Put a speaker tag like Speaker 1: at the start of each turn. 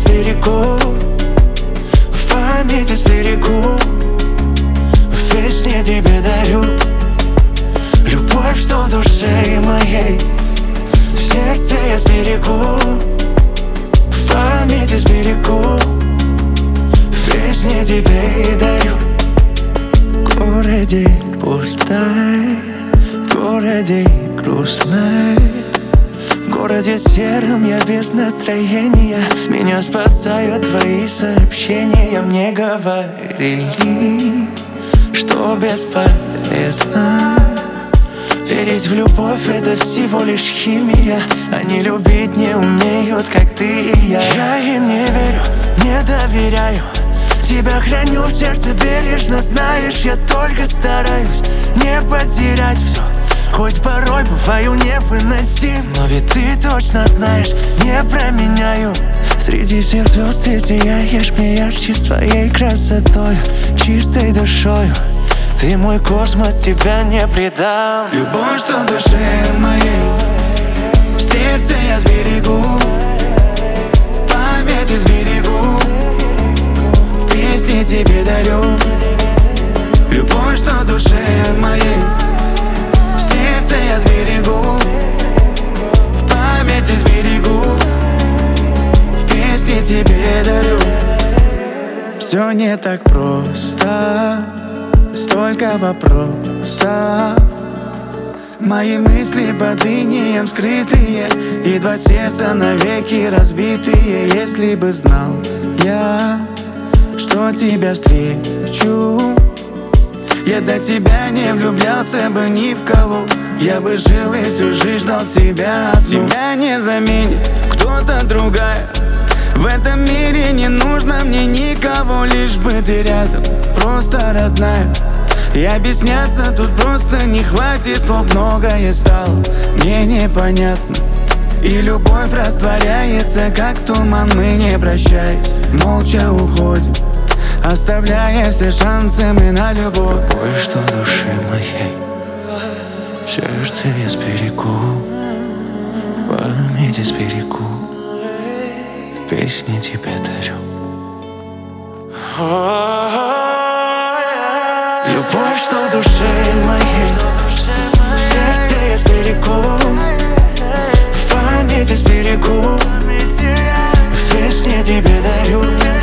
Speaker 1: сберегу, в памяти сберегу, в песне тебе дарю любовь, что в душе моей, в сердце я сберегу, в памяти сберегу, в песне тебе и дарю. В городе пустой, в городе грустной, в городе сером я без настроения. Меня спасают твои сообщения. Мне говорили, что бесполезно верить в любовь, это всего лишь химия. Они любить не умеют, как ты и я. Я им не верю, не доверяю. Тебя храню в сердце бережно, знаешь, я только стараюсь не потерять все, хоть порой бываю невыносим. Но ведь ты точно знаешь, не променяю. Среди всех звезд ты сияешь мне ярче своей красотой, чистой душою. Ты мой космос, тебя не предам.
Speaker 2: Любовь, что в душе моей, в сердце я сберегу, в памяти сберегу, в песне тебе дарю. Любовь, что в душе моей, в сердце я сберегу, в памяти сберегу, в песне тебе дарю. Все не так просто, столько вопросов. Мои мысли под инеем скрытые, и два сердца навеки разбитые. Если бы знал я, что тебя встречу, я до тебя не влюблялся бы ни в кого. Я бы жил и всю жизнь ждал тебя одну. Тебя не заменит кто-то другая. В этом мире не нужно мне никого, лишь бы ты рядом, просто родная. И объясняться тут просто не хватит слов, многое стало мне непонятно. И любовь растворяется, как туман, мы не прощаясь молча уходим, оставляя все шансы мы на любовь.
Speaker 1: Любовь, что в душе моей, в сердце я сберегу, в памяти сберегу, в песне тебе дарю. Любовь, что в душе моей, в сердце я сберегу, в памяти сберегу, в песне тебе дарю.